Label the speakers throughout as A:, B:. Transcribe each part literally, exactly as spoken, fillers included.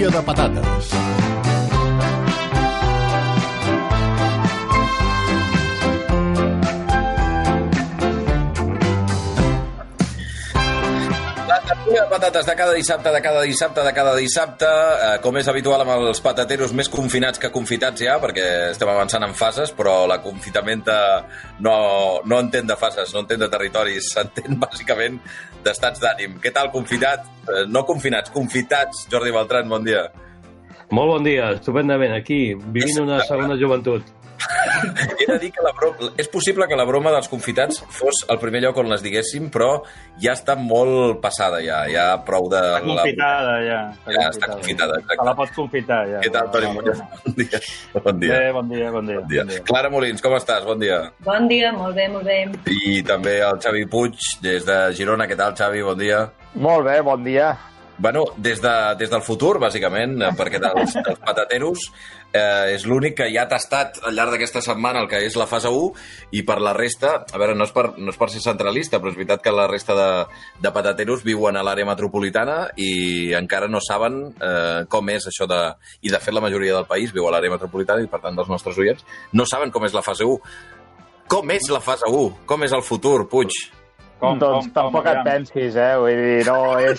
A: tertúlia de patates.
B: La patates de cada dissabte, de cada dissabte, de cada dissabte, eh, com és habitual amb els patateros més confinats que confitats ja, perquè estem avançant en fases, però la confitamenta no, no entén de fases, no entén de territoris, s'entén bàsicament d'estats d'ànim. Què tal, confitat? Eh, no confinats, confitats. Jordi Beltran, bon dia.
C: Molt bon dia, estupendament, aquí, vivint una segona joventut.
B: He de dir que la broma, és possible que la broma dels confitats fos el primer lloc on les diguéssim, però ja està molt passada, ja, ja prou de...
D: Està confitada, ja.
B: Està ja està confitada, exacte.
D: Se la pots confitar, ja.
B: Què tal, Toni Muñoz? Bon dia. Bon dia.
D: Bé, bon dia, bon dia.
B: Bon dia. Bon dia. Clara Molins, com estàs? Bon dia.
E: Bon dia, molt bé, molt bé.
B: I també el Xavi Puig, des de Girona. Què tal, Xavi? Bon dia.
F: Molt bé, bon dia.
B: Bueno, des, de, des del futur, bàsicament, perquè dels, dels patateros eh, és l'únic que ja ha tastat al llarg d'aquesta setmana el que és la fase u, i per la resta, a veure, no és per, no és per ser centralista, però és veritat que la resta de, de patateros viuen a l'àrea metropolitana i encara no saben eh, com és això de... I de fet la majoria del país viu a l'àrea metropolitana i per tant dels nostres oients no saben com és la fase u. Com és la fase u? Com és el futur, Puig?
F: Com, doncs com, tampoc com, et pensis, eh? Vull dir, no és...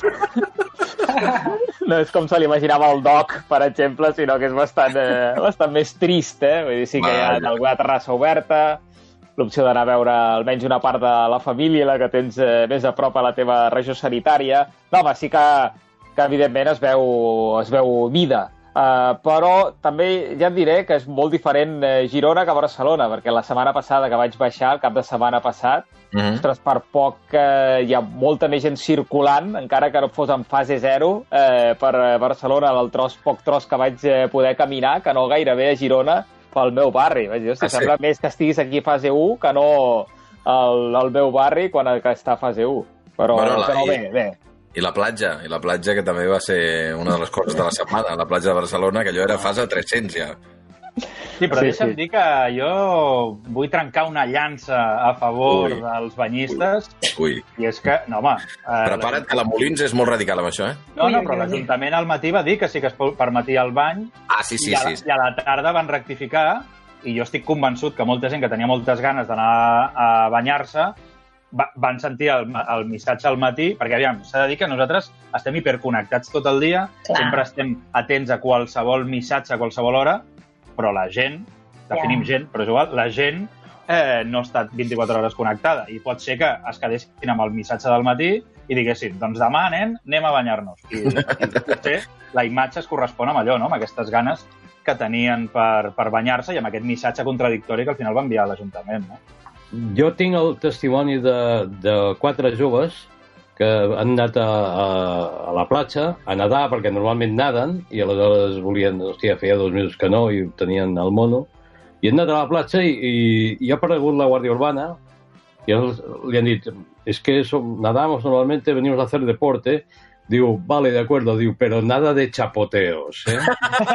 F: no és com se l'imaginava el Doc, per exemple, sinó que és bastant, eh, bastant més trist, eh? Vull dir, sí que hi ha alguna terrassa oberta, l'opció d'anar a veure almenys una part de la família, la que tens eh, més a prop a la teva regió sanitària. No, home, sí que, que evidentment es veu, es veu vida. Uh, però també ja et diré que és molt diferent eh, Girona que Barcelona, perquè la setmana passada que vaig baixar, el cap de setmana passat, uh -huh. ostres, per poc eh, hi ha molta més gent circulant, encara que no fos en fase zero, eh, per Barcelona, el tros, poc tros que vaig eh, poder caminar, que no gairebé a Girona, pel meu barri. Vaig dir, hosti, ah, sembla sí? més que estiguis aquí a fase u que no al, al meu barri quan que està a fase u. Però, bueno, la, però bé, bé.
B: I la platja, i la platja que també va ser una de les coses de la setmana, la platja de Barcelona, que allò era fase tres-cents ja.
D: Sí, però sí, deixa'm sí. dir que jo vull trencar una llança a favor ui. dels banyistes.
B: Ui. Ui.
D: I és que, no, home...
B: Eh, Prepara't, que la Molins és molt radical amb això, eh?
D: No, no, però l'Ajuntament al matí va dir que sí que es permetia el bany.
B: Ah, sí, sí,
D: i a,
B: sí.
D: I a la tarda van rectificar, i jo estic convençut que molta gent que tenia moltes ganes d'anar a banyar-se van sentir el, el missatge al matí, perquè, aviam, s'ha de dir que nosaltres estem hiperconnectats tot el dia, clar. Sempre estem atents a qualsevol missatge a qualsevol hora, però la gent, definim yeah. gent, però és igual, la gent eh, no està vint-i-quatre hores connectada, i pot ser que es quedessin amb el missatge del matí i diguessin, doncs demà, nen, anem a banyar-nos. I, i potser la imatge es correspon amb allò, no?, amb aquestes ganes que tenien per, per banyar-se i amb aquest missatge contradictori que al final va enviar a l'Ajuntament, no?
C: Jo tinc el testimoni de, de quatre joves que han anat a, a, a la platja a nedar, perquè normalment naden, i aleshores volien, hòstia, feia dos mesos que no, i tenien el mono, i han anat a la platja i, i, i ha aparegut la Guàrdia Urbana, i els, li han dit, es que som, nadamos normalmente, venimos a hacer deporte. Diu, vale, de acuerdo, diu, pero nada de chapoteos, eh?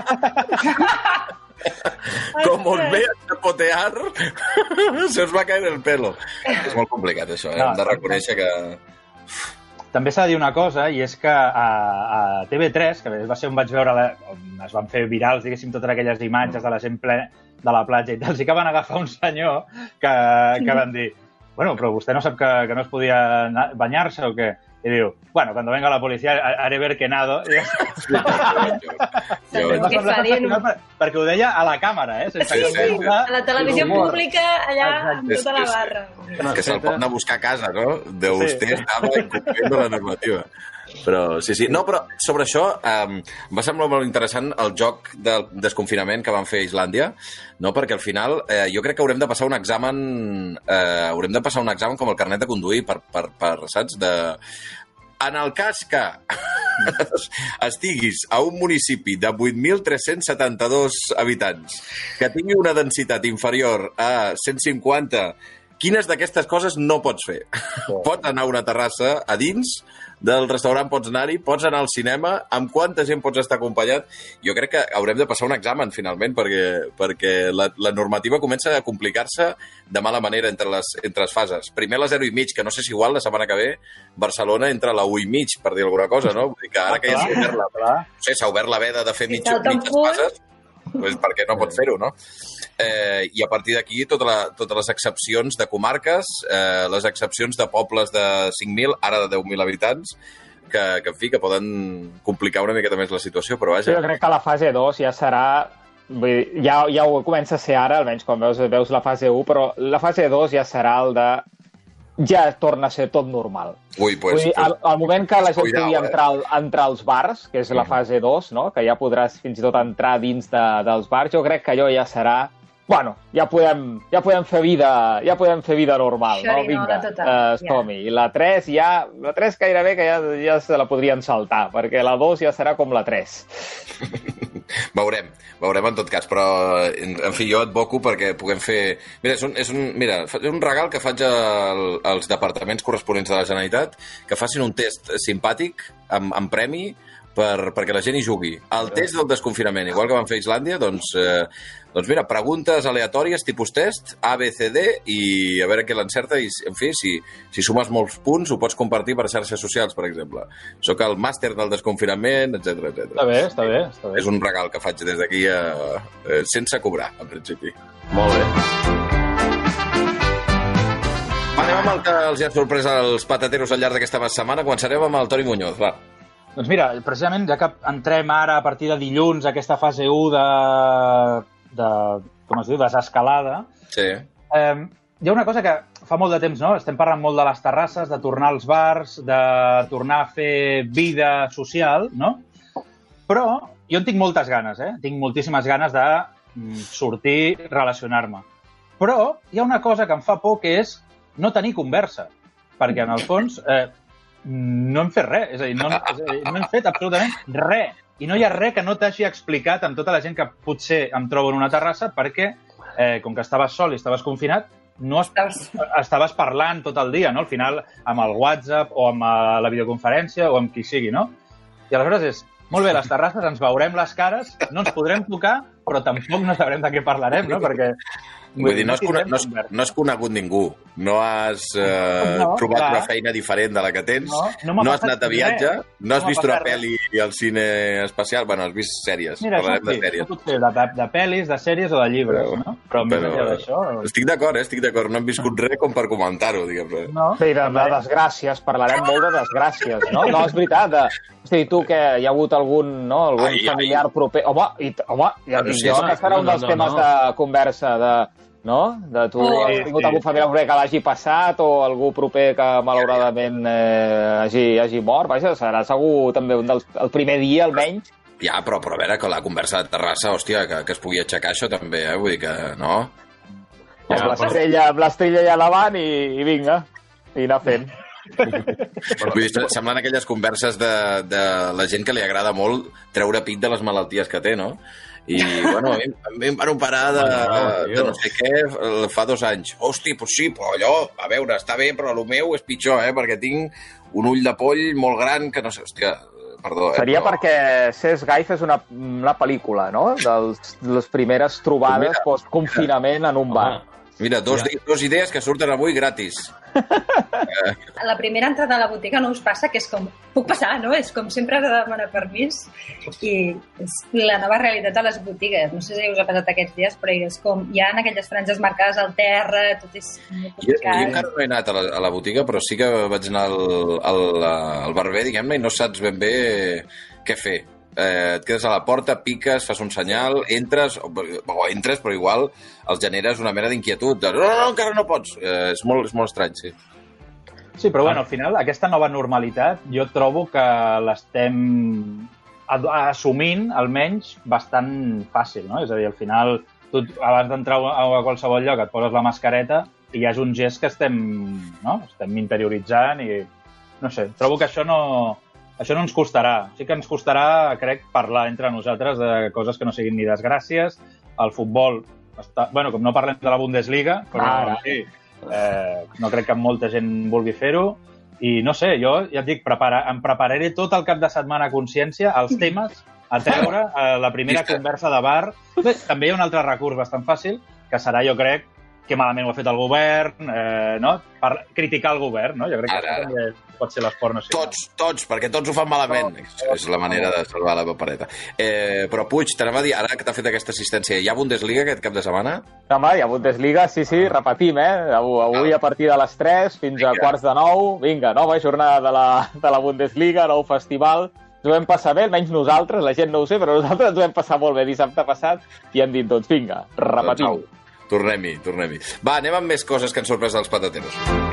B: Com us ve a chapotear, se us va caer el pelo. És molt complicat, això, eh? No, hem de reconèixer que...
D: També s'ha de dir una cosa, i és que a, a T V tres, que va ser on vaig veure, la, on es van fer virals, diguéssim, totes aquelles imatges de la gent ple de la platja i tal, sí que van agafar un senyor que, que van dir, bueno, però vostè no sap que, que no es podia banyar-se o què? I diu, bueno, cuando venga la policía haré ver que nado. I... Sí, jo, jo, jo. Perquè ho deia a la càmera, eh? Sense
E: sí, sí, sí. A la televisió pública, allà, amb tota la barra.
B: És que se'l pot anar a buscar a casa, no? De vostè sí. Estava incomplint la normativa. Però, sí, sí. No, però sobre això um, va semblar molt interessant el joc del desconfinament que van fer a Islàndia, no? Perquè al final eh, jo crec que haurem de passar un examen eh, haurem de passar un examen com el carnet de conduir per, per, per saps? De... En el cas que estiguis a un municipi de vuit mil tres-cents setanta-dos habitants que tingui una densitat inferior a cent cinquanta quines d'aquestes coses no pots fer? Sí. Pots anar a una terrassa a dins del restaurant, pots anar-hi, pots anar al cinema, amb quanta gent pots estar acompanyat? Jo crec que haurem de passar un examen, finalment, perquè, perquè la, la normativa comença a complicar-se de mala manera entre les, entre les fases. Primer la zero i mig, que no sé si igual la setmana que ve Barcelona entra a la u i mig, per dir alguna cosa, no? Vull dir que ara que ja s'ha obert la, no sé, s'ha obert la veda de fer mig, mitges fases, doncs per què no pots fer-ho, no? Eh, I a partir d'aquí tota la, totes les excepcions de comarques, eh, les excepcions de pobles de cinc mil, ara de deu mil habitants, que, que, en fi, que poden complicar una miqueta més la situació, però vaja.
F: Jo crec que la fase dos ja serà... Vull dir, ja, ja ho comença a ser ara, almenys quan veus, veus la fase u, però la fase dos ja serà el de... ja torna a ser tot normal.
B: Ui, pues,
F: Vull dir, al, al moment que la gent pugui entrar,
B: eh?
F: entrar als bars, que és la fase dos, no? Que ja podràs fins i tot entrar dins de, dels bars, jo crec que allò ja serà... Bueno, ja podem, ja podem fer vida, ja podem fer vida normal, no? Vinga, uh, som-hi. I la tres ja... La tres gairebé que ja, ja se la podrien saltar, perquè la dos ja serà com la tres.
B: Veurem, veurem en tot cas, però en, en fi, jo advoco perquè puguem fer... Mira, és un, és un, mira, és un regal que faig al, als departaments corresponents de la Generalitat, que facin un test simpàtic amb, amb premi per, perquè la gent hi jugui. El test del desconfinament, igual que van fer a Islàndia, doncs, eh, doncs mira, preguntes aleatòries, tipus test, A, B, C, D, i a veure què l'encerta, i en fi, si, si sumes molts punts, ho pots compartir per xarxes socials, per exemple. Soc el màster del desconfinament, etcètera, etcètera.
D: Està bé, està bé, està bé.
B: És un regal que faig des d'aquí eh, eh, sense cobrar, en principi.
C: Molt bé.
B: Anem amb el que els ha sorprès als patateros al llarg d'aquesta setmana. Començarem amb el Toni Muñoz, va.
D: Doncs mira, precisament, ja que entrem ara a partir de dilluns a aquesta fase u de, de com es diu, desescalada,
B: sí.
D: eh, hi ha una cosa que fa molt de temps, no? Estem parlant molt de les terrasses, de tornar als bars, de tornar a fer vida social, no? Però jo en tinc moltes ganes, eh? Tinc moltíssimes ganes de sortir, relacionar-me. Però hi ha una cosa que em fa por, que és no tenir conversa, perquè en el fons eh, no hem fet res, és a dir, no, és a dir, no hem fet absolutament res, i no hi ha res que no t'hagi explicat amb tota la gent que potser em trobo en una terrassa, perquè eh, com que estaves sol i estaves confinat, no estaves... estaves parlant tot el dia, no? Al final amb el WhatsApp o amb la videoconferència o amb qui sigui, no? I aleshores és, molt bé, les terrasses, ens veurem les cares, no ens podrem tocar, però tampoc no sabrem de què parlarem, no? Perquè...
B: Vull dir, no has, no, has, no has conegut ningú, no has eh, no, trobat clar. Una feina diferent de la que tens, no, no, no has anat a viatge, res. no has no vist una pel·li al cine especial, bueno, has vist sèries,
D: Mira,
B: parlarem de
D: sí,
B: sèries.
D: No pot ser de, de, de pel·lis, de sèries o de llibres,
B: però,
D: no? Però, però més d'això...
B: Estic d'acord, eh? estic d'acord, no hem viscut res com per comentar-ho, diguem.
F: No, sí, de, de desgràcies, parlarem molt de desgràcies, no? No, és veritat, de... Hosti, tu que hi ha hagut algun, no, algun ai, familiar ai. proper... Home, i, home, ja dic jo que serà un dels no, no, temes no. de conversa, de... no? De tu oh, has tingut sí. algun familiar proper que l'hagi passat o algú proper que malauradament eh, hagi, hagi mort. Vaja, serà segur també un dels, el primer dia, almenys.
B: Ja, però, però a veure, que la conversa de terrassa, hòstia, que, que es pugui aixecar això també, eh? Vull dir que, no?
F: Ja, amb l'estrella però... allà davant i, i vinga, i anar fent.
B: Vull dir, semblen aquelles converses de, de la gent que li agrada molt treure pit de les malalties que té, no? I, bueno, a mi, a mi em van operar de, de no sé què fa dos anys. Hosti, pues sí, però allò, a veure, està bé, però el meu és pitjor, eh? Perquè tinc un ull de poll molt gran que no sé, hòstia, perdó. Eh,
F: Seria
B: però...
F: perquè Cesc Gai fes una, una pel·lícula, no? Dels, de les primeres trobades mira, post-confinament en un bar.
B: Mira, dos, ja. dos idees que surten avui gratis.
E: La primera entrada a la botiga no us passa que és com... Puc passar, no? És com sempre has de demanar permís i és la nova realitat a les botigues. No sé si us ha passat aquests dies, però és com... Hi ha aquelles franges marcades al terra, tot és...
B: Jo, jo encara no he anat a la, a la botiga, però sí que vaig anar al, al, al barber, diguem-ne, i no saps ben bé què fer. Eh, et quedes a la porta, piques, fas un senyal, entres, o, o entres, però igual els generes una mena d'inquietud. De, no, no, no, encara no pots. Eh, és, molt, és molt estrany, sí.
D: Sí, però bueno, al final, aquesta nova normalitat jo trobo que l'estem assumint, almenys, bastant fàcil, no? És a dir, al final, tu abans d'entrar a qualsevol lloc et poses la mascareta i ja és un gest que estem, no? estem interioritzant i, no sé, trobo que això no... Això no ens costarà. Sí que ens costarà, crec, parlar entre nosaltres de coses que no siguin ni desgràcies. El futbol, està... bueno, com no parlem de la Bundesliga, però ah, sí, Eh, no crec que molta gent vulgui fer-ho. I no sé, jo ja et dic, prepara, em prepararé tot el cap de setmana a consciència, els temes a treure, a la primera conversa de bar. També hi ha un altre recurs bastant fàcil, que serà, jo crec, que malament ho ha fet el govern, eh, no? Per criticar el govern, no? Jo crec que ara, ara. També pot ser l'esport nacional.
B: Tots, tots, perquè tots ho fan malament. Tots, tots, és la manera de salvar la papereta. Eh, però Puig, t'anem a dir, ara que t'ha fet aquesta assistència, hi ha Bundesliga aquest cap de setmana?
F: Home, hi ha Bundesliga, sí, sí, repetim, eh? Avui a partir de les tres fins a quarts de nou, vinga, nova jornada de la, de la Bundesliga, nou festival. Ens ho vam passar bé, almenys nosaltres, la gent no ho sé, però nosaltres ens ho vam passar molt bé dissabte passat i hem dit, doncs vinga, repetim.
B: Doncs, tornem-hi, tornem-hi. Va, anem amb més coses que han sorprès els patateros.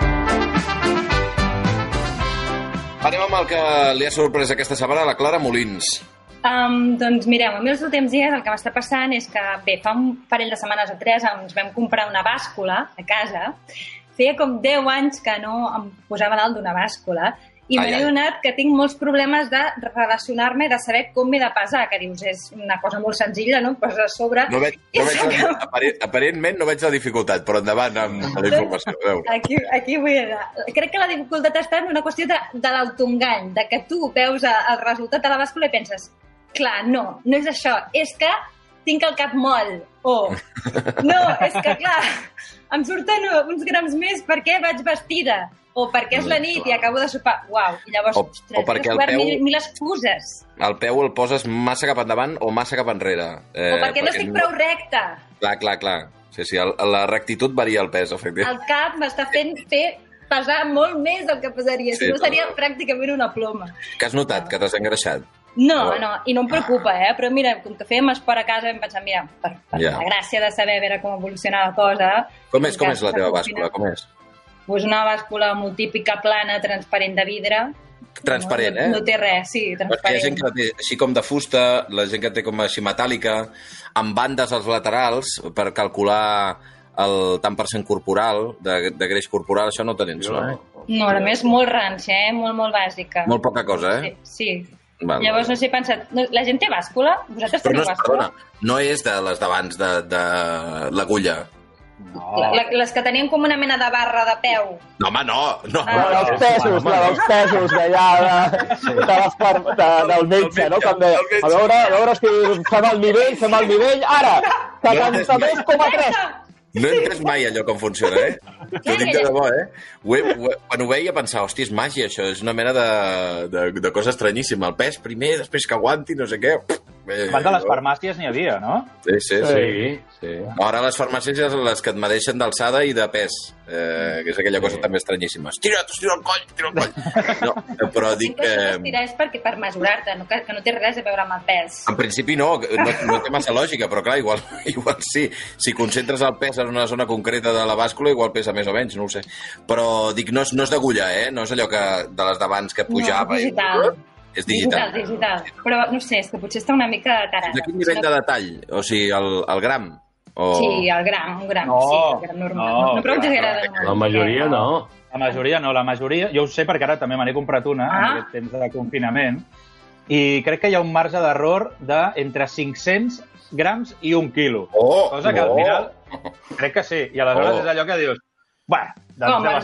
B: Anem amb el que li ha sorprès aquesta setmana a la Clara Molins.
E: Um, doncs mireu, a mi els últims dies el que m'està passant és que, bé, fa un parell de setmanes o tres ens vam comprar una bàscula a casa. Feia com deu anys que no em posava dalt d'una bàscula i m'he adonat que tinc molts problemes de relacionar-me i de saber com m'he de pesar, que dius, és una cosa molt senzilla, no? Em poses a sobre...
B: No veig, no veig la, aparent, aparentment no veig la dificultat, però endavant amb la informació.
E: Aquí, aquí vull anar. Crec que la dificultat està en una qüestió de, de l'autoengany, de que tu veus el resultat de la bàscula i penses, clar, no, no és això, és que tinc el cap moll, o no, és que clar, em surten uns grams més perquè vaig vestida, o perquè és la nit i acabo de sopar. Uau, i llavors,
B: o,
E: ostres,
B: o perquè el peu,
E: mil, mil excuses.
B: El peu el poses massa cap endavant o massa cap enrere.
E: Eh, o perquè, perquè no estic no... prou recta.
B: Clar, clar, clar. Sí, sí, el, la rectitud varia el pes, efectivament.
E: El cap m'està fent fer pesar molt més del que pesaria, sí, si no seria no. pràcticament una ploma.
B: Que has notat, que t'has engreixat?
E: No, no, i no em preocupa, eh? Però mira, com que fèiem esport a casa vam pensar, mira, per, per yeah. la gràcia de saber veure com evoluciona la cosa...
B: Com és, com és la teva bàscula, com és?
E: Pues una bàscula molt típica, plana, transparent de vidre.
B: Transparent,
E: no,
B: eh?
E: No té res, sí, transparent.
B: Hi ha gent que té així com de fusta, la gent que té com així metàl·lica, amb bandes als laterals per calcular el tant per cent corporal, de, de greix corporal, això no ho tens, no?
E: No, a més, molt ranxa, eh? Molt, molt bàsica.
B: Molt poca cosa, eh?
E: Sí, sí. Val, Llavors, no sé, he pensat, no, la gent té bàscula? Vosaltres
B: Però
E: teniu
B: no és,
E: bàscula?
B: Perdona, no és de les d'abans de, de l'agulla.
E: No. La, les que tenien com una mena de barra de peu.
B: No, home, no. no.
F: Ah, la dels pesos, la dels pesos, que hi ha de, de les part, de, del metge, no? Com de, a veure, a veure si fem el nivell, fem el nivell, ara, setanta-dos coma tres.
B: No he entès mai allò com funciona, eh? T'ho dic de debò, eh? Ho he, ho he, quan ho veia pensava, hòstia, és màgia, això, és una mena de, de, de cosa estranyíssima. El pes primer, després que aguanti, no sé què...
D: Eh, Abans de les farmàcies n'hi havia, no?
B: Sí, sí, sí.
C: sí, sí.
B: Ara les farmàcies ja són les que et medeixen d'alçada i de pes, eh, que és aquella cosa sí. també estranyíssima. Estira't, estira el coll, estira el coll. No, però dic que...
E: Estirar és perquè per mesurar-te, no, que, que no té res a veure amb el pes.
B: En principi no, no, no té massa lògica, però clar, igual, igual sí. Si concentres el pes en una zona concreta de la bàscula, igual pesa més o menys, no ho sé. Però dic, no és, no és d'agulla, eh? No és allò que, de les d'abans que pujava.
E: No, és digital.
B: I... És digital.
E: Digital, digital. Però no sé, és que potser està una mica tarada.
B: De quin nivell de detall? O sigui, el, el gram? O...
E: Sí, el gram, un gram.
D: No,
E: sí, el gram normal. No, no, no però exagerada.
C: La majoria no.
D: La majoria no, la majoria... Jo ho sé perquè ara també me n'he comprat una ah. en aquest temps de confinament i crec que hi ha un marge d'error d'entre cinc-cents grams i un quilo.
B: Oh,
D: cosa que al
B: oh.
D: final crec que sí. I aleshores
B: oh.
D: és allò que dius... Bueno, doncs
E: oh,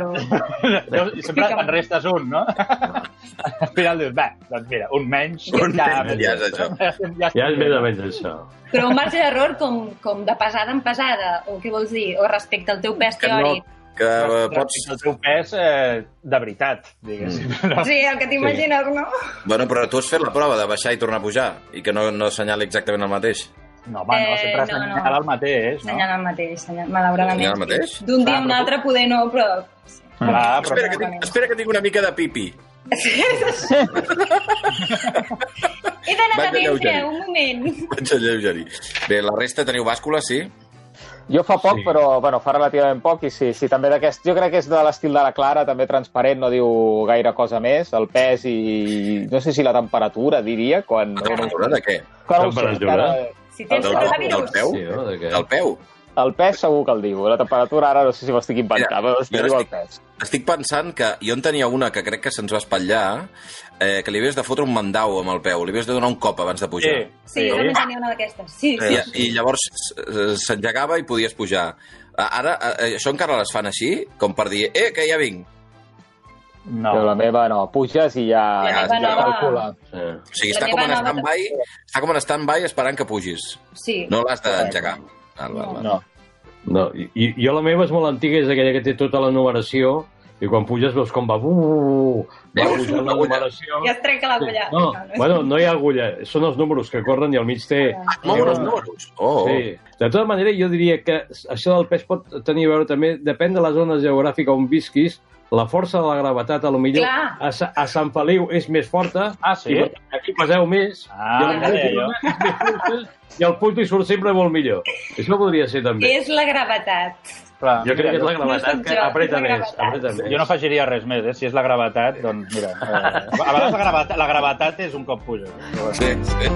D: bastant, sempre en restes un, no? Al final dius, bé, doncs mira, un menys...
B: Un ja, menys, ja és això.
C: Ja, ja és més o menys això.
E: Però un marge d'error com, com de pesada en pesada, o què vols dir? O respecte al teu pes teòric?
B: No, que uh, pots...
D: El teu pes eh, de veritat, diguéssim. Mm.
E: No? Sí, el que t'imagines, sí. No?
B: Bueno, però tu has fet la prova de baixar i tornar a pujar i que no, no assenyali exactament el mateix.
D: No, home, no, sempre eh, no, assenyala no. el mateix, no?
E: Assenyala el mateix, malauradament.
B: Assenyala el mateix?
E: D'un dia a un altre poder no, però...
B: Ah, però... Espera, que tinc, espera que tinc una mica de pipi.
E: He d'anar a dintre, un moment.
B: Vaig a lleugerir. Bé, la resta teniu bàscula, sí?
F: Jo fa poc, sí. però bueno, fa relativament poc i sí, sí també d'aquest... Jo crec que és de l'estil de la Clara, també transparent, no diu gaire cosa més, el pes i... no sé si la temperatura, diria, quan...
B: La temperatura de què?
F: Quan temperatura?
E: Si tens coronavirus.
B: Del peu?
C: Sí, no? De què?
B: Del peu?
F: El pes segur que el diu. La temperatura ara no sé si m'estic inventant, però es diu el pes.
B: Estic pensant que jo en tenia una que crec que se'ns va espatllar, eh, que li havies de fotre un mandau amb el peu, li havies de donar un cop abans de pujar.
E: Sí, sí jo també tenia una d'aquestes. Sí, sí,
B: I,
E: sí.
B: I llavors s'engegava i podies pujar. Ara, això encara les fan així? Com per dir, eh, que ja vinc.
F: No. Però la meva no. Puges i ja...
E: La meva nova...
F: calcula.
B: Sí. O sigui, està com, en stand-by, està com en stand-by esperant que pugis.
E: Sí.
B: No l'has d'engegar. Val, val, val.
F: No.
C: No, i, i jo la meva és molt antiga, és aquella que té tota la numeració, i quan puges veus com va... Uh, va pujant la numeració.
E: Ja es trenca l'agulla.
C: No, bueno, no hi ha agulla, són els números que corren i al mig té...
B: Ah, mouen els números? Oh.
C: Sí. De tota manera, jo diria que això del pes pot tenir a veure també, depèn de la zona geogràfica on visquis, la força de la gravetat, a lo millor a, Sa a Sant Feliu és més forta,
D: ah, sí?
C: i aquí peseu més,
D: ah,
C: i, el ja, és més forta, i el punt hi surt sempre molt millor. Això podria ser també.
E: És la gravetat.
C: Clar, jo crec que és la gravetat, no que apreta més, apreta més.
D: Jo no afegiria res més, eh? Si és la gravetat, doncs mira, eh, a vegades la gravetat, la gravetat és un cop puja.
B: Sí, sí.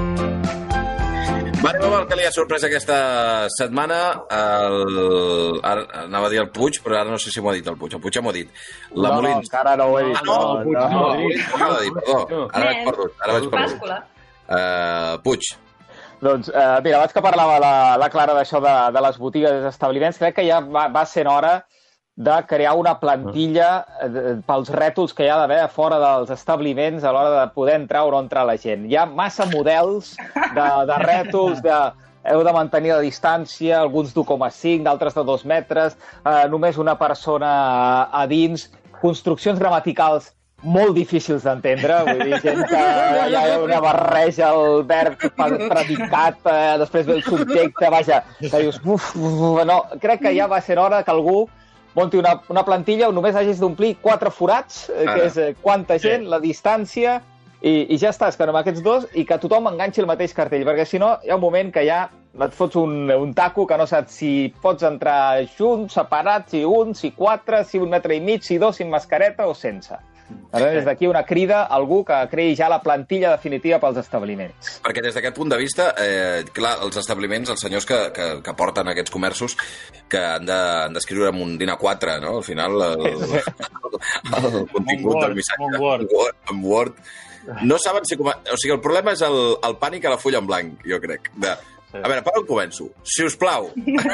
B: Va, anem amb el que li ha sorprès aquesta setmana. El... Ara, anava a dir el Puig, però ara no sé si m'ho ha dit el Puig. El Puig ja m'ho ha dit. La
F: no,
B: Molins.
F: No, encara no ho he dit.
B: Ah, no, el Puig no, no, no, no, no, no, perdó. Ara vaig perdut. Ara vaig perdut. Uh, Puig.
F: Doncs, eh, mira, abans que parlava la, la Clara d'això de, de les botigues dels establiments, crec que ja va, va ser hora de crear una plantilla eh, pels rètols que hi ha d'haver a fora dels establiments a l'hora de poder entrar o no entrar la gent. Hi ha massa models de, de rètols, de heu de mantenir la distància, alguns d'u coma cinc, d'altres de dos metres, eh, només una persona a dins, construccions gramaticals molt difícils d'entendre, vull dir, gent que hi ha una barreja, el verb predicat, eh, després ve el subjecte, vaja, que dius, uf, uf, no, crec que ja va ser hora que algú monti una, una plantilla on només hagis d'omplir quatre forats, eh, que és eh, quanta gent, la distància, i, i ja estàs, que amb aquests dos, i que tothom enganxi el mateix cartell, perquè si no hi ha un moment que ja et fots un, un taco que no saps si pots entrar junts, separats, si un, si quatre, si un metre i mig, si dos, si amb mascareta o sense. Ara, des d'aquí una crida a algú que creï ja la plantilla definitiva pels establiments.
B: Perquè des d'aquest punt de vista, eh, clar, els establiments, els senyors que, que, que porten aquests comerços, que han d'escriure de, amb un D I N A quatre, no? Al final, el, el, el contingut del missatge
D: amb Word.
B: amb Word. No saben si... O sigui, el problema és el, el pànic a la fulla en blanc, jo crec. De, a veure, per on començo? Si us plau.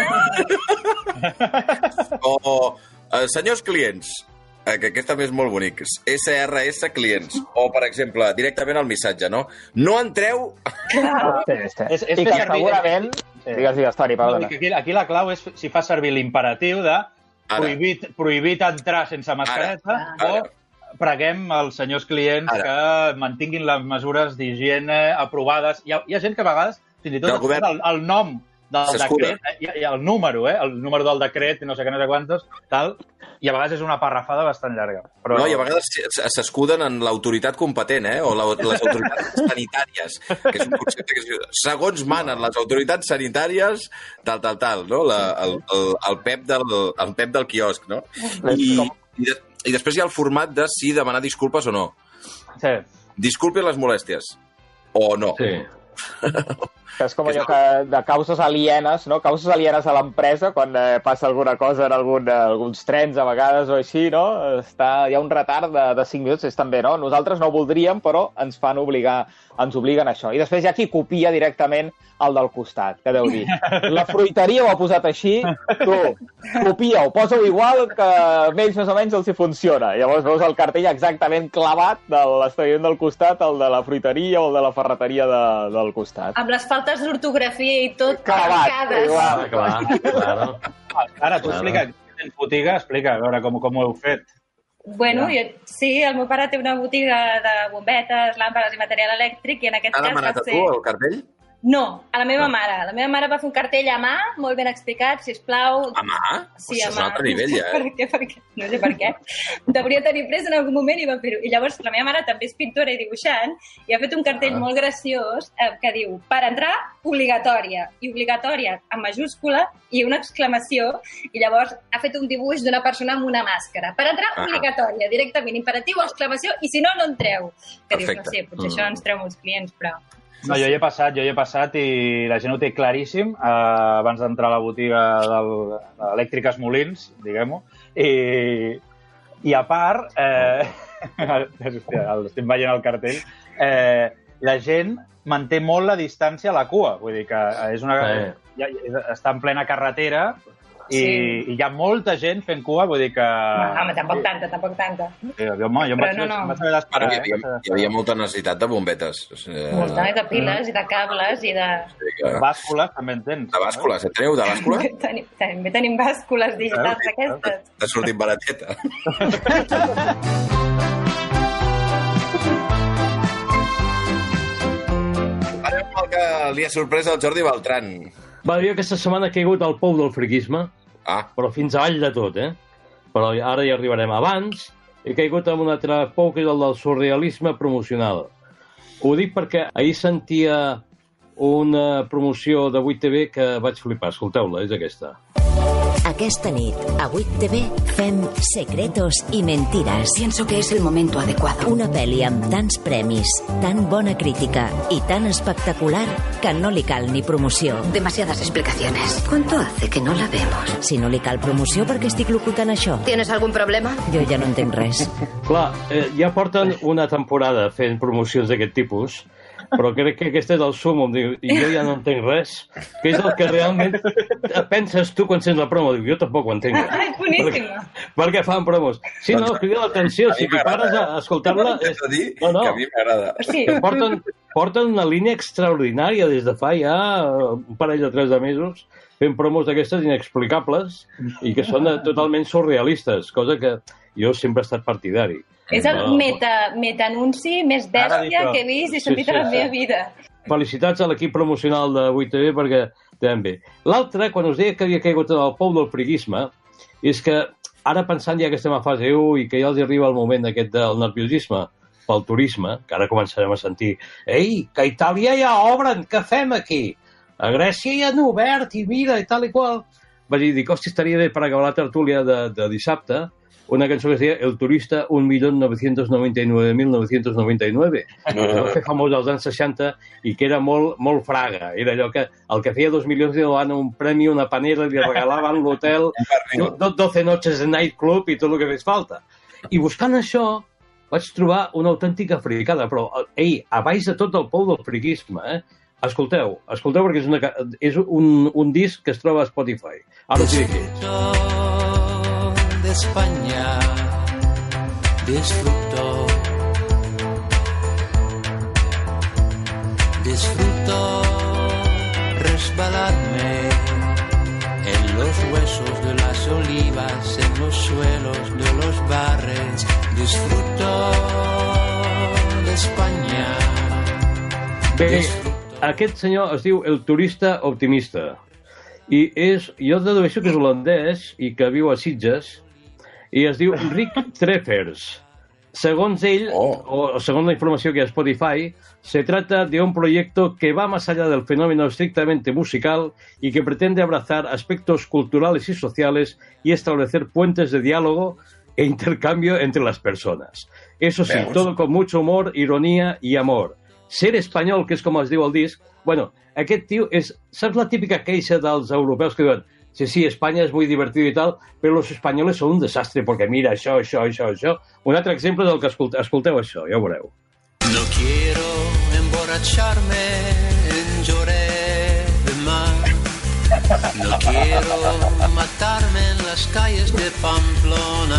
B: o, eh, senyors clients, que aquest també és molt bonic, S R S clients, o, per exemple, directament al missatge, no? No entreu...
F: Ah, sí, sí. És, és I que segurament... Sí. Digues, digues, Toni, perdona.
D: No, aquí, aquí la clau és si fa servir l'imperatiu de prohibit, prohibit entrar sense mascareta ara, ara. o preguem als senyors clients ara. que mantinguin les mesures d'higiene aprovades. Hi ha, hi ha gent que a vegades fins i tot el, govern... el, el nom del decret, i, i el número, eh? el número del decret, no sé què, no sé quantos, tal, i a vegades és una parrafada bastant llarga. Però...
B: No, i a vegades s'escuden en l'autoritat competent, eh? o la, les autoritats sanitàries, que és un concepte que és... Segons manen les autoritats sanitàries, tal, tal, tal, no? La, el, el, el, pep del, el pep del quiosc, no? I, i, de, I després hi ha el format de si demanar disculpes o no.
D: Sí.
B: Disculpi les molèsties. O no.
C: Sí.
F: Que és com allò que, de causes alienes, no? Causes alienes a l'empresa, quan eh, passa alguna cosa en algun, eh, alguns trens a vegades o així, no? Està, hi ha un retard de, de cinc minuts, és també, no? Nosaltres no ho voldríem, però ens fan obligar, ens obliguen a això. I després hi ha qui copia directament el del costat, que deu dir. La fruiteria ho ha posat així, tu, copia-ho, posa-ho igual que a ells més o menys els hi funciona. Llavors veus el cartell exactament clavat de l'establiment del costat, el de la fruiteria o el de la ferreteria de, del costat.
E: Amb les faltes d'ortografia i tot
F: clavat, igual.
C: Clar, claro.
D: Ara, tu explica, tens botiga, explica, a veure com, com ho heu fet.
E: Bueno, jo, sí, el meu pare té una botiga de bombetes, làmpades i material elèctric i en aquest
B: cas... Ha demanat a tu el cartell?
E: No, a la meva no. mare. La meva mare va fer un cartell a mà, molt ben explicat, sisplau.
B: A mà?
E: Sí,
B: Això
E: a mà.
B: és un altre nivell, ja, eh?
E: Per què? Per què? No sé per què. Devria tenir pres en algun moment i va fer-ho. I llavors la meva mare també és pintora i dibuixant i ha fet un cartell ah. molt graciós eh, que diu, per entrar, obligatòria. I obligatòria en majúscula i una exclamació. I llavors ha fet un dibuix d'una persona amb una màscara. Per entrar, ah. obligatòria, directament, imperatiu, exclamació, i si no, no entreu. Que
B: Perfecte.
E: dius, no sé, potser mm. això ens treu molts clients, però...
D: No, jo hi he passat, jo hi he passat i la gent ho té claríssim eh, abans d'entrar a la botiga d'Elèctriques Molins, diguem-ho, i, i a part, eh, hòstia, estem veient el cartell, eh, la gent manté molt la distància a la cua, vull dir que és una,
C: eh.
D: ja, està en plena carretera i, sí. i hi ha molta gent fent cua, vull dir que...
E: No, home, tampoc tanta, tampoc tanta.
D: Sí, home, jo em vaig, no, no. vaig haver d'esperar.
B: Hi, havia, hi havia molta necessitat de bombetes. O sigui,
E: molta, de piles i de cables i de...
B: Sí, que...
D: Bàscules també en tens.
B: De bàscules, et treu de bàscules?
E: Tenim, també tenim bàscules digitals d'aquestes.
B: T'ha sortit barateta. Ara el que li ha sorprès al Jordi Beltran.
C: Va, jo aquesta setmana he caigut al pou del friquisme,
B: ah.
C: però fins avall de tot, eh? Però ara hi arribarem. Abans he caigut en un altre pou, que és el del surrealisme promocional. Ho dic perquè ahir sentia una promoció de vuit T V que vaig flipar. Escolteu-la, és aquesta.
A: Aquesta nit, a vuit T V, fem Secretos y Mentiras.
G: Pienso que es el momento adecuado.
A: Una pel·li amb tants premis, tan bona crítica i tan espectacular que no li cal ni promoció.
G: Demasiadas explicaciones. ¿Cuánto hace que no la vemos?
A: Si no li cal promoció, per què estic locutant això?
G: ¿Tienes algún problema?
A: Jo ja no entenc res.
C: Clar, eh, ja porten una temporada fent promocions d'aquest tipus, però crec que aquest és el súmmum, i jo ja no entenc res, que és el que realment penses tu quan sents la promo. Diu, jo tampoc ho entenc.
E: Ai, boníssima.
C: Per què fan promos? Sí, no, crida l'atenció, si t'hi pares a escoltar-la...
B: És a dir no, no. que a mi m'agrada.
E: Sí.
C: Porten, porten una línia extraordinària des de fa ja un parell o tres de mesos fent promos d'aquestes inexplicables i que són totalment surrealistes, cosa que jo sempre he estat partidari.
E: És el no. meta, meta-anunci més bèstia que he vist i sentit sí, sí, a la meva vida.
C: Felicitats a l'equip promocional de vuit T V perquè tenen bé. L'altre, quan us deia que havia caigut en el pou del friquisme, és que ara pensant ja que estem a fase u i que ja els arriba el moment aquest del nerviosisme pel turisme, que ara començarem a sentir ei, que a Itàlia ja obren, què fem aquí? A Grècia ja han obert i mira i tal i qual. Vaig dir, dic, hòstia, estaria bé per acabar la tertúlia de, de dissabte una cançó que es deia El turista un millón novecientos noventa y nueve mil novecientos noventa y nueve, que va fer famós als anys seixanta i que era molt, molt fraga. Era allò que el que feia dos milions li donaven un premi, una panera, li regalaven l'hotel, doce noches de nightclub i tot el que fes falta. I buscant això vaig trobar una autèntica fricada, però, ei, a baix de tot el pou del friquisme, eh? Escolteu, escolteu perquè és, una, és un, un disc que es troba a Spotify. Ara us diré què és.
H: De España disfruto, disfruto resbalarme en los huesos de las olivas, en los suelos de los bares, disfruto de España.
C: Bé, aquest senyor es diu El turista optimista i és, jo dedueixo que és holandès i que viu a Sitges i es diu Rick Treffers. Segons él, oh. o según la información que hay en Spotify, se trata de un proyecto que va más allá del fenómeno estrictamente musical y que pretende abrazar aspectos culturales y sociales y establecer puentes de diálogo e intercambio entre las personas. Eso sí, Veus. todo con mucho humor, ironía y amor. Ser espanyol, que és com es diu el disc, bueno, aquest tio és... Saps la típica queixa dels europeus que diuen sí, sí, España es muy divertido y tal, pero los españoles son un desastre porque mira això, això, això, això. Un altre exemple és el que escolte, escolteu això, ja ho veureu.
H: No quiero emborracharme en Lloret de Mar. No quiero matarme en las calles de Pamplona.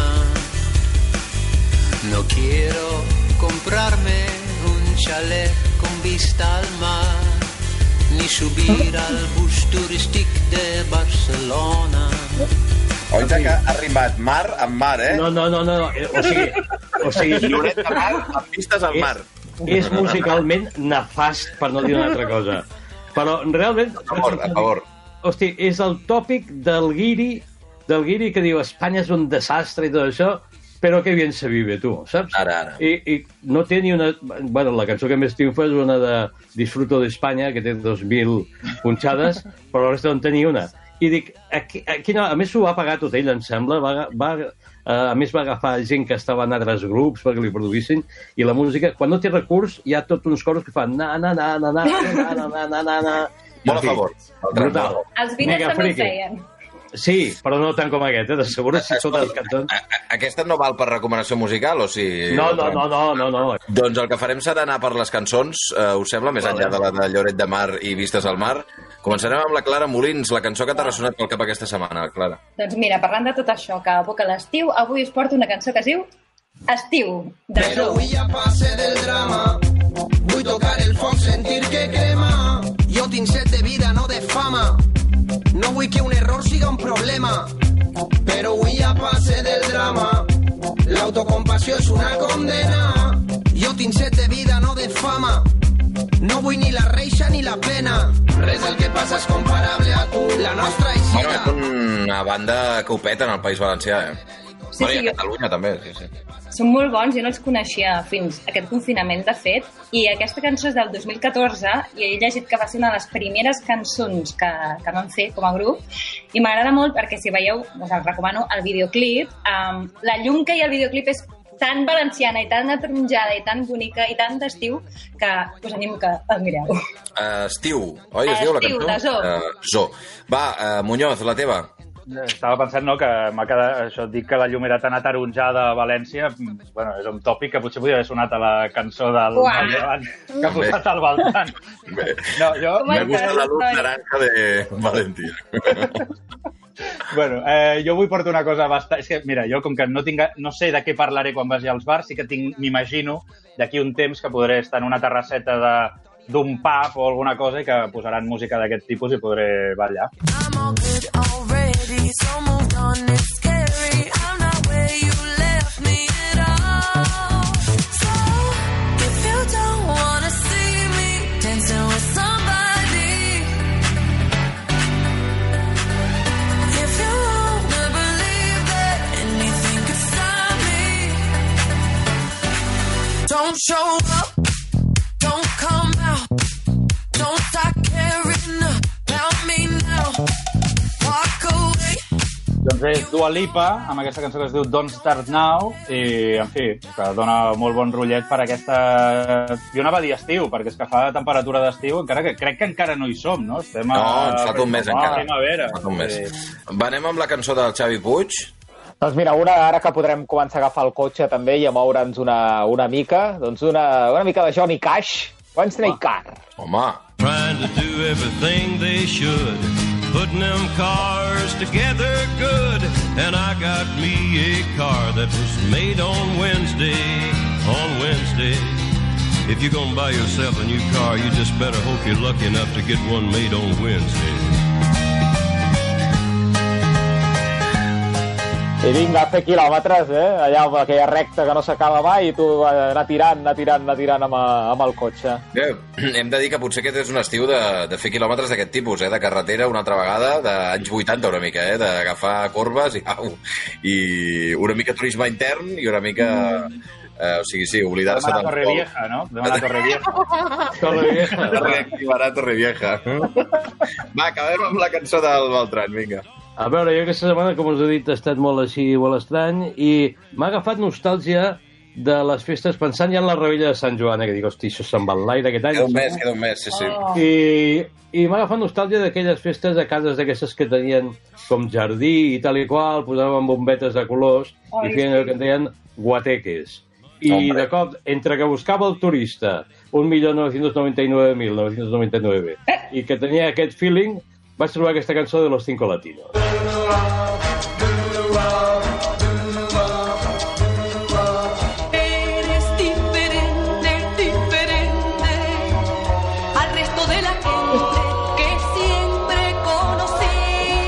H: No quiero comprarme un chalet con vista al mar. Ni subir al bus turístic de Barcelona.
B: Oita que ha rimat mar amb mar, eh?
C: No, no, no, no. O sigui... O sigui
B: Lloret de Mar amb vistes al mar.
C: És, és musicalment nefast, per no dir una altra cosa. Però realment...
B: A favor, a favor.
C: Hosti, és el tòpic del guiri, del guiri que diu Espanya és un desastre i tot això, però que bien se vive, tu, saps?
B: Ara, ara.
C: I, i no té ni una... Bueno, la cançó que més triomfa és una de Disfruto d'Espanya, que té dos mil punxades, però la resta no en té ni una. I dic, aquí, aquí no, a més s'ho va pagar tot ell, em sembla, va, va, uh, a més va agafar gent que estava en altres grups perquè li produïssin, i la música, quan no té recurs, hi ha tots uns coros que fan na, na, na, na, na, na, na, na, na, na, na.
B: Molt a favor.
C: Brutal.
E: Els Beatles també ho feien.
C: Sí, però no tant com aquest, eh? De segur si són les cançons...
B: Aquesta no val per recomanació musical, o sigui...
C: No, no, no, no, no, no.
B: Doncs el que farem serà anar per les cançons, eh, us sembla, més enllà de la de Lloret de Mar i Vistes al Mar. Començarem amb la Clara Molins, la cançó que t'ha ressonat pel cap aquesta setmana, Clara.
E: Doncs mira, parlant de tot això que evoca l'estiu, avui us porto una cançó que es diu Estiu, de Zo.
I: Però avui ja passe del drama, vull tocar el foc, sentir que crema. Jo tinc set de vida, no de fama. No vull que un error siga un problema, però avui ja passe del drama. L'autocompassió és una condena. Jo tinc set de vida, no de fama. No vull ni la reixa ni la pena. Res del que passa és comparable a tu, la nostra eixida.
B: Bueno, és una banda que ho peta en el País Valencià, eh?
E: Sí,
B: bueno,
E: sí,
B: i a Catalunya també, sí, sí.
E: Són molt bons, jo no els coneixia fins aquest confinament, de fet, i aquesta cançó és del dos mil catorze, i he llegit que va ser una de les primeres cançons que, que van fer com a grup, i m'agrada molt perquè, si veieu, us el recomano, el videoclip, um, la llum que hi ha al videoclip és tan valenciana i tan ataronjada i tan bonica i tan d'estiu que us animo que el mireu.
B: Uh, estiu, oi? Es diu la cançó?
E: Estiu, de Zo.
B: Uh, Zo. Va, uh, Muñoz, la teva.
D: Estava pensant, no, que m'ha quedat... Això, dic que la llum era tan ataronjada a València, bueno, és un tòpic que potser podria haver sonat a la cançó del Llevant que ha posat al Baltan.
B: No, jo... Me gusta la luz naranja de Valentia.
D: Bueno, eh, jo vull portar una cosa bastant... És que, mira, jo com que no, tinc, no sé de què parlaré quan vagi als bars, sí que tinc, m'imagino d'aquí un temps que podré estar en una terrasseta de d'un pub o alguna cosa i que posaran música d'aquest tipus i podré ballar. I'm all good already, so moved on, it's scary. I'm not where you left me at all. So, if you don't wanna see me dancing with somebody, if you wanna believe that anything could stop me, don't show up. Don't come out, don't start caring about me now, walk away. Doncs és Dua Lipa, amb aquesta cançó que es diu Don't Start Now, i, en fi, que dona molt bon rotllet per aquesta... Jo anava a dir estiu, perquè és que fa temperatura d'estiu, encara que crec que encara no hi som, no? Estem a...
B: No, ens falta un mes encara.
D: Primavera.
B: Falta un mes. Va, anem amb la cançó del Xavi Puig.
F: Doncs mira, una, ara que podrem començar a agafar el cotxe també i a moure'ns una, una mica, doncs una, una mica de Johnny Cash, Wednesday Car.
B: Home.
J: Trying to do everything they should, putting them cars together good, and I got me a car that was made on Wednesday, on Wednesday. If you're gonna buy yourself a new car, you just better hope you're lucky enough to get one made on Wednesday.
F: I vinga, a fer quilòmetres, eh? Allà amb aquella recta que no s'acaba mai i tu anar tirant, anar tirant, anar tirant amb, amb el cotxe.
B: Bé, hem de dir que potser aquest és un estiu de, de fer quilòmetres d'aquest tipus, eh? De carretera una altra vegada, d'anys vuitanta una mica, eh? D'agafar corbes i, au, i una mica turisme intern i una mica... Eh, o sigui, sí, oblidar-se
D: del Torre Vieja, no? Demana Torre Vieja. Torre Vieja.
B: Reactivarà Torre Vieja. Va, acabem amb la cançó del Beltran, vinga.
C: A veure, jo aquesta setmana, com us he dit, ha estat molt així, molt estrany, i m'ha agafat nostàlgia de les festes, pensant ja en la Revetlla de Sant Joan, eh, que dic, hosti, això se'n va l'aire aquest any.
B: Queda un mes, queda un mes, sí, sí.
C: Oh. I, i m'ha agafat nostàlgia d'aquelles festes de cases d'aquestes que tenien com jardí i tal i qual, posaven bombetes de colors, oh, i feien el que en deien guateques. I Hombre. de cop, entre que buscava el turista un milió nou-cents noranta-nou mil nou-cents noranta-nou i que tenia aquest feeling, vaig trobar aquesta cançó de Los Cinco Latinos.
K: Eres diferente, diferente al resto de la gente que siempre conocí.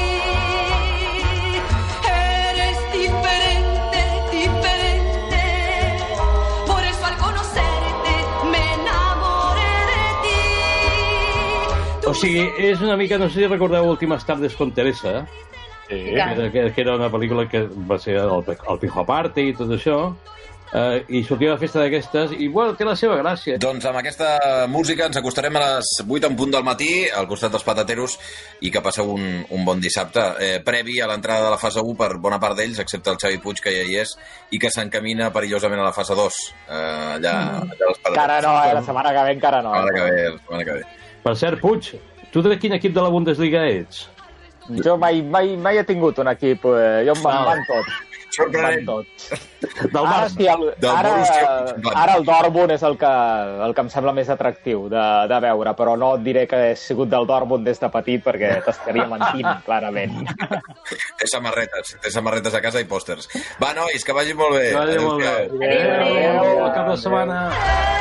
K: Eres diferente, diferente. Por eso al conocerte me enamoré de ti.
C: O sigui, és una mica, no sé si recordeu Últimes tardes con Teresa,
D: sí.
C: que, que, que era una pel·lícula que va ser el, el Pijo Aparte i tot això, Uh, i sortim a la festa d'aquestes i, bueno, té la seva gràcia.
B: Doncs amb aquesta música ens acostarem a les vuit en punt del matí al costat dels patateros i que passeu un, un bon dissabte eh, previ a l'entrada de la fase u per bona part d'ells, excepte el Xavi Puig, que ja hi és i que s'encamina perillosament a la fase dos eh, allà, allà als
F: encara no, eh? La setmana que ve encara no.
B: La setmana que ve, la setmana que ve.
C: Per cert, Puig, tu de quin equip de la Bundesliga ets?
F: Jo mai, mai, mai he tingut un equip, eh, jo em van, van tot.
B: Sorprenent.
C: Del
F: ara, sí, el, ara, ara el Dortmund és el que, el que em sembla més atractiu de, de veure, però no et diré que he sigut del Dortmund des de petit perquè t'estaria mentint, clarament.
B: Té samarretes, té samarretes a casa i pòsters. Va, nois, que vagi molt bé.
C: Que vagi molt bé.
E: Adéu, adéu.
C: Adéu. Cap de setmana.